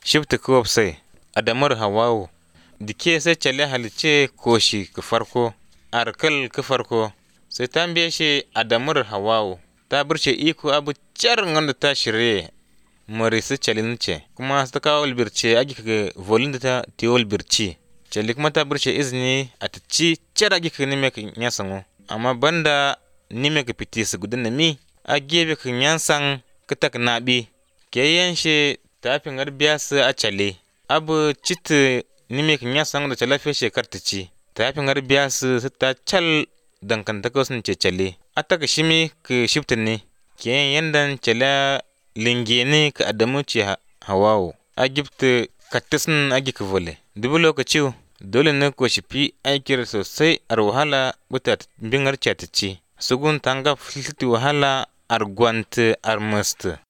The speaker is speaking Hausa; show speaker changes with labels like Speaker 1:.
Speaker 1: shifta kuwabsai adamar hawawu dike sai chale halice koshi ka farko arkal ka farko sai tambaye shi adamar hawawu ta burce iko abu car wanda ta shirye mari su calince kuma ta kawo albirce agi ka volin ta tiyo albirci cali kuma ta burce izini a ta ci car agi ka nime ka nyasango amma banda nime ka fiti su gudun mi a gebe ka nyansan ka tak nabi ke yanshe ta fi biya su a cale abu cita nime ka nyasan da calafe shekar ta ci ta fi biya su ta cal dankantaka sun ce cale a taka shimi ka shifta ne ke yandan cala linge ne ka adamu ce hawawo a gifta kattisin agi ka vole dubu lokaci dole ne ko shifi aikir sosai ar wahala buta bingar ce ta ci sugun tanga filti wahala ar gwanta ar masta